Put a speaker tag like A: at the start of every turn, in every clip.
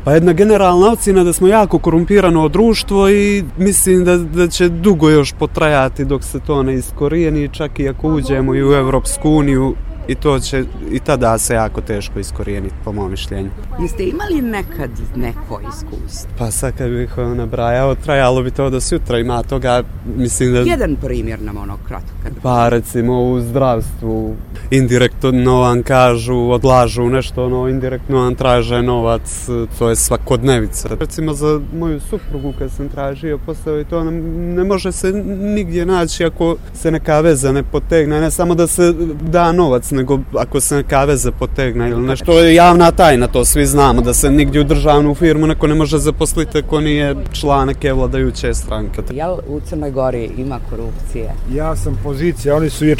A: Pa jedna generalna ocjena da smo jako korumpirano društvo i mislim da će dugo još potrajati dok se to ne iskorijeni, čak i ako uđemo i u Europsku uniju. I to će i tada se jako teško iskorijeniti, po mom mišljenju.
B: Jeste imali nekad neko iskustvo?
A: Pa sad kad bih nabrajao, trajalo bi to do sutra, ima toga, mislim da...
B: Jedan primjer nam kratko.
A: Pa recimo u zdravstvu, indirektno vam kažu, odlažu nešto, indirektno vam traže novac, to je svakodnevica. Recimo za moju suprugu kad sam tražio posao i to ne može se nigdje naći ako se neka veza ne potegne, ne samo da se da novac, nego ako se neka veza potegne ili nešto. To je javna tajna, to svi znamo, da se nigdje u državnu firmu neko ne može zaposliti ako nije član neke vladajuće stranke.
B: Jel u Crnoj Gori ima korupcije?
C: Ja sam pozicija, oni su je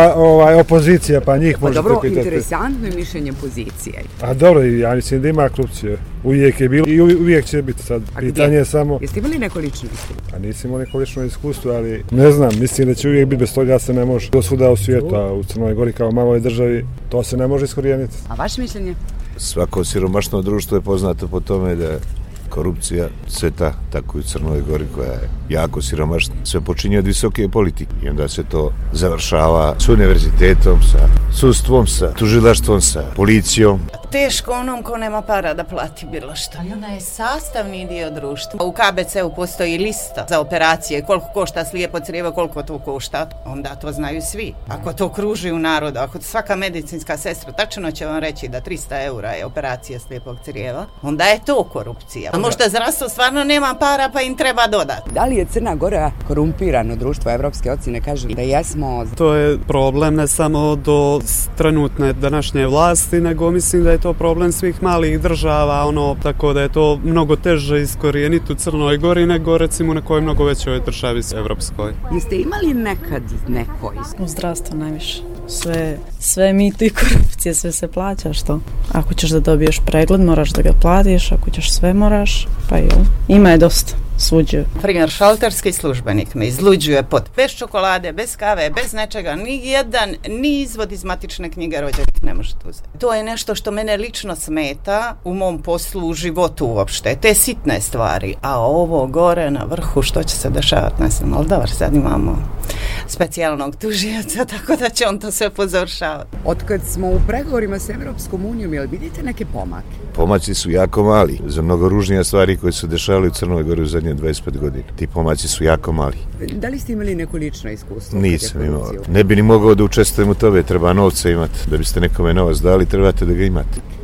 C: opozicija, pa njih možete pitati.
B: Dobro, interesantno je mišljenje pozicije.
C: A dobro, ja mislim da ima korupcije. Uvijek je bilo i uvijek će biti sad. Pitanje je samo...
B: Jeste imali neko lično iskustvo?
C: Pa nisam imao neko lično iskustvo, ali ne znam, mislim da će uvijek biti, bez toga se ne može. To svuda u svijetu, a u Crnoj Gori kao maloj državi, to se ne može iskorijeniti.
B: A vaše mišljenje?
D: Svako siromašno društvo je poznato po tome da korupcija cveta, tako i u Crnoj Gori koja je jako siromašna. Sve počinje od visoke politike i onda se to završava s univerzitetom, sa sudstvom, sa tužilaštvom, sa policijom.
E: Teško onom ko nema para da plati bilo što. Ali ona je sastavni dio društva. U KBC-u postoji lista za operacije, koliko košta slijepo crijevo, koliko to košta. Onda to znaju svi. Ako to kruži u narodu, ako svaka medicinska sestra tačno će vam reći da 300 eura je operacija slijepog crijeva, onda je to korupcija. A možda zdravstvo stvarno nema para pa im treba dodati.
B: Da li je Crna Gora korumpirano društvo? Evropske ocjene kažu da jesmo.
A: To je problem ne samo do trenutne današnje vlasti, nego mislim da je to problem svih malih država, tako da je to mnogo teže iskorijeniti u Crnoj Gori nego recimo u nekoj mnogo većoj državi evropskoj.
B: Jeste imali nekad neko iskustvo?
F: U zdravstvu najviše. Sve mito i korupcije, sve se plaća, što? Ako ćeš da dobiješ pregled, moraš da ga platiš, ako ćeš sve moraš, pa ima je dosta. Suđuju.
E: Primjer, šalterski službenik me izluđuje bez čokolade, bez kave, bez nečega, ni izvod iz matične knjige rođenih ne možete uzeti. To je nešto što mene lično smeta u mom poslu, u životu uopšte, te sitne stvari, a ovo gore na vrhu što će se dešavati, ne znam, ali dobro, sad imamo specijalnog tužioca, tako da će on to sve pozavršavati.
B: Otkad smo u pregovorima s Evropskom unijom, jel vidite neke pomake?
D: Pomaci su jako mali za mnogo ružnije stvari koje su dešavali u Crnoj Gori u zadnje 25 godina. Ti pomaci su jako mali.
B: Da li ste imali neko lično iskustvo?
D: Nisam imao. Ne bi ni mogao da učestvujem u tome, treba novce imati. Da biste nekome novac dali, trebate da ga imate.